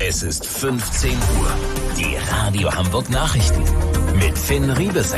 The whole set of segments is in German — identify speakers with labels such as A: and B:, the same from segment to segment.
A: Es ist 15 Uhr. Die Radio Hamburg Nachrichten mit Finn Riebesell.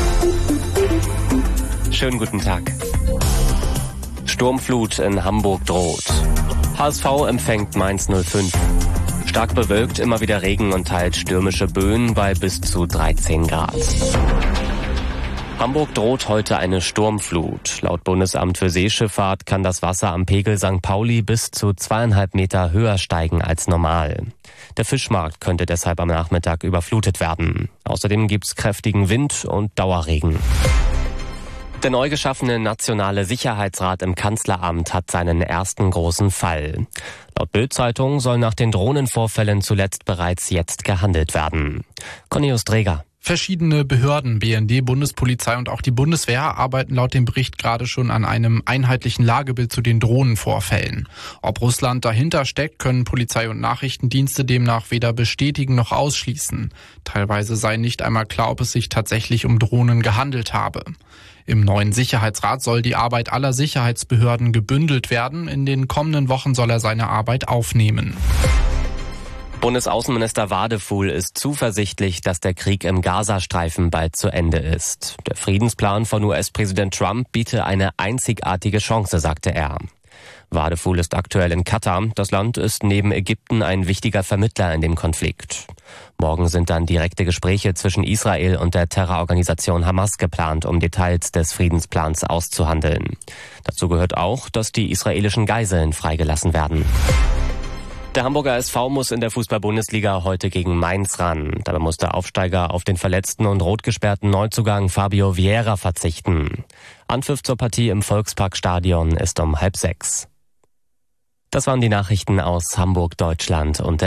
B: Schönen guten Tag. Sturmflut in Hamburg droht. HSV empfängt Mainz 05. Stark bewölkt, immer wieder Regen und teils stürmische Böen bei bis zu 13 Grad. Hamburg droht heute eine Sturmflut. Laut Bundesamt für Seeschifffahrt kann das Wasser am Pegel St. Pauli bis zu 2,5 Meter höher steigen als normal. Der Fischmarkt könnte deshalb am Nachmittag überflutet werden. Außerdem gibt's kräftigen Wind und Dauerregen. Der neu geschaffene Nationale Sicherheitsrat im Kanzleramt hat seinen ersten großen Fall. Laut Bild-Zeitung soll nach den Drohnenvorfällen zuletzt bereits jetzt gehandelt werden. Cornelius Dreger.
C: Verschiedene Behörden, BND, Bundespolizei und auch die Bundeswehr arbeiten laut dem Bericht gerade schon an einem einheitlichen Lagebild zu den Drohnenvorfällen. Ob Russland dahinter steckt, können Polizei und Nachrichtendienste demnach weder bestätigen noch ausschließen. Teilweise sei nicht einmal klar, ob es sich tatsächlich um Drohnen gehandelt habe. Im neuen Sicherheitsrat soll die Arbeit aller Sicherheitsbehörden gebündelt werden. In den kommenden Wochen soll er seine Arbeit aufnehmen.
B: Bundesaußenminister Wadefuhl ist zuversichtlich, dass der Krieg im Gazastreifen bald zu Ende ist. Der Friedensplan von US-Präsident Trump biete eine einzigartige Chance, sagte er. Wadefuhl ist aktuell in Katar. Das Land ist neben Ägypten ein wichtiger Vermittler in dem Konflikt. Morgen sind dann direkte Gespräche zwischen Israel und der Terrororganisation Hamas geplant, um Details des Friedensplans auszuhandeln. Dazu gehört auch, dass die israelischen Geiseln freigelassen werden. Der Hamburger SV muss in der Fußball-Bundesliga heute gegen Mainz ran. Dabei muss der Aufsteiger auf den verletzten und rot gesperrten Neuzugang Fabio Vieira verzichten. Anpfiff zur Partie im Volksparkstadion ist um 5:30. Das waren die Nachrichten aus Hamburg, Deutschland und der